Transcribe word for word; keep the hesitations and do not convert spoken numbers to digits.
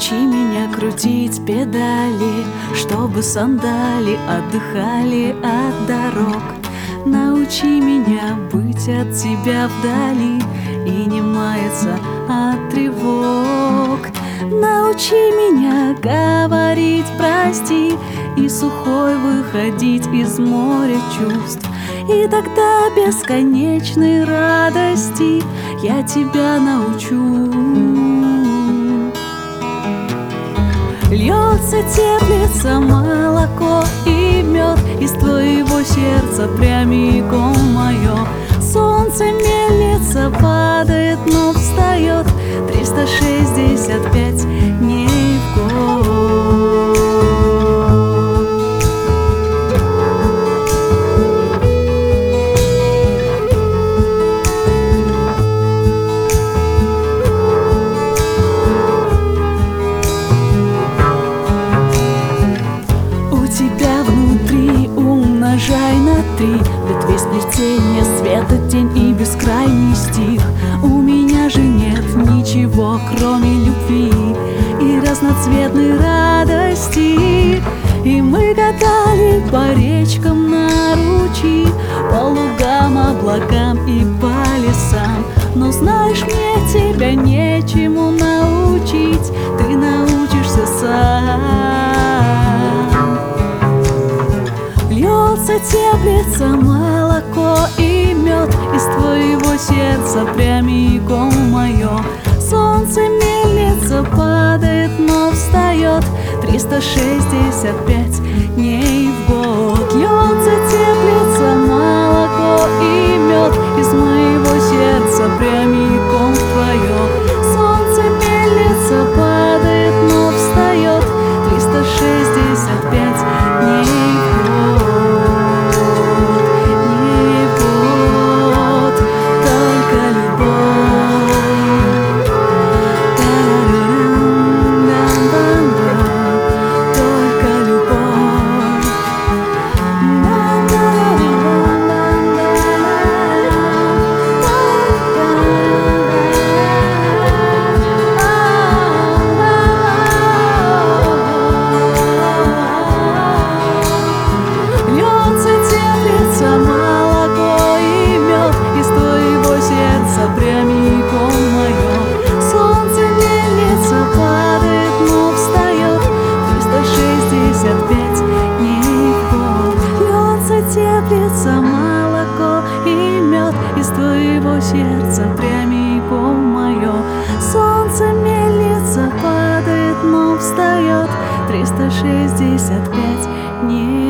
Научи меня крутить педали, чтобы сандали отдыхали от дорог. Научи меня быть от тебя вдали и не маяться от тревог. Научи меня говорить прости и сухой выходить из моря чувств. И тогда бесконечной радости я тебя научу. Льется, теплится молоко и мед из твоего сердца прямиком в мое. Солнце мельница падает, но встает триста шестьдесят пять дней в год. Умножай на три ветви сплетения, света, тень и бескрайний стих. У меня же нет ничего, кроме любви и разноцветной радости. И мы гадали по речкам на ручьи, по лугам, облакам и по лесам. Но знаешь, мне тебя нечему научить, ты научишься сам. Льется, теплится молоко и мед из твоего сердца прямиком в мое. Солнце мельница падает, но встает триста шестьдесят пять дней в год. Льется, теплится молоко и мед из моего сердца прямиком в твое. Солнце мельница падает, но встает триста шестьдесят пять дней в год. Теплится молоко и мед из твоего сердца прямиком в мое. Солнце мельница падает, но встает триста шестьдесят пять дней.